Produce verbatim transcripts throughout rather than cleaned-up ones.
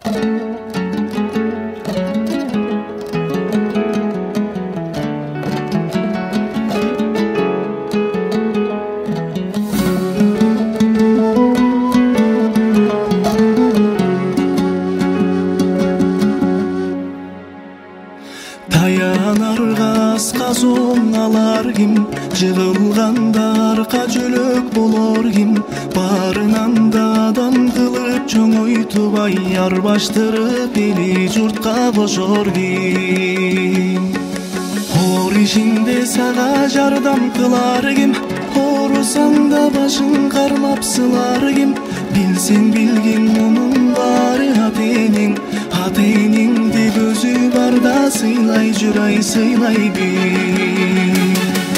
Таянарга аска соң алар ким, жыгылганда арка жөлөк болор ким, барынан да адам кылып чоңойтубай арбаштырып эли журтка кошор ким. Оор ишинде сага жардам кылар ким, оорусаң да башың карлап сылар ким, билсең билгин мунун баары ата-энең, ата-энеңди көзү барда сыйлай жүр ай, сыйлай бир.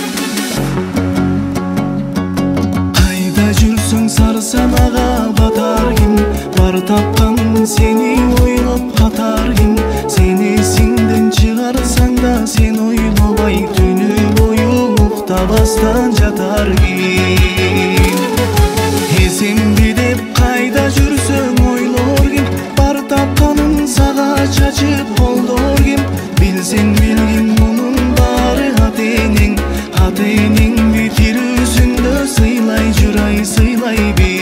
Кайда жүрсөң сарсанага батар ким, бар тапкан сени ойлоп катар ким, сени эсиңден чыгарсаң да сен ойлобой түнү бою уктабастан жатар ким. Эсемби деп кайда жүрсөң ойлор ким, бар тапканын сага чачып колдор ким, билсең билгин мунун баары ата-энең, ата-энеңди тирүүсүндө сыйлай жүр ай, сыйлай бир.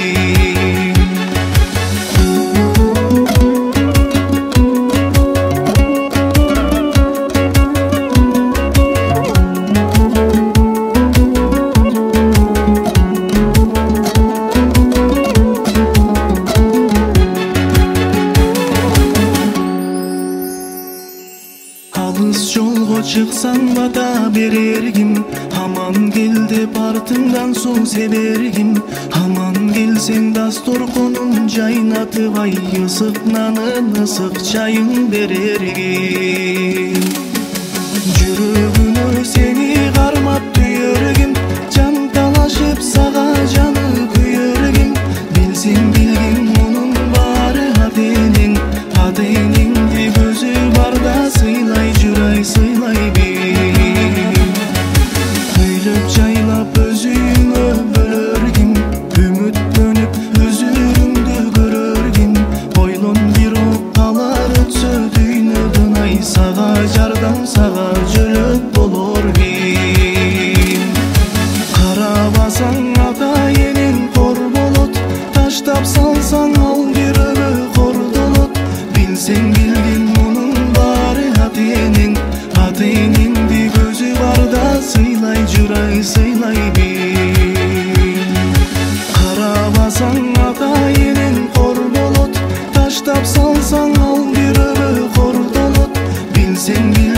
Алыс жолго чыксаң бата берер ким, аман кел деп артыңдан суу себер ким, аман келсең дасторконун жайнатып ай, ысык нанын ысык чайын берер ким. Жүрөгүнө сени кармап түйөр ким, жан талашып сага жаны күйөр ким, билсең билгин мунун баары ата-энең, ата-энеңди көзү барда сыйлай жүр ай, сыйлай бир. Ыйлап жайлап өз үйүңө бөлөр ким, үмүттөнүп өзүрүңдү көрөр ким, ойлон бирок калар өтсө дүйнөдөн ай, сага жардам сага жөлөк болор ким. Карабасаң ата-энең кор болот, таштап салсаң ал бирөөгө кордолот, билсең билгин мунун баары ата-энең, ата-энеңди көзү барда сыйлай жүр ай, сыйлай бир. Карабасаң ата-энең кор болот, таштап салсаң ал бирөөгө кордолот, билсең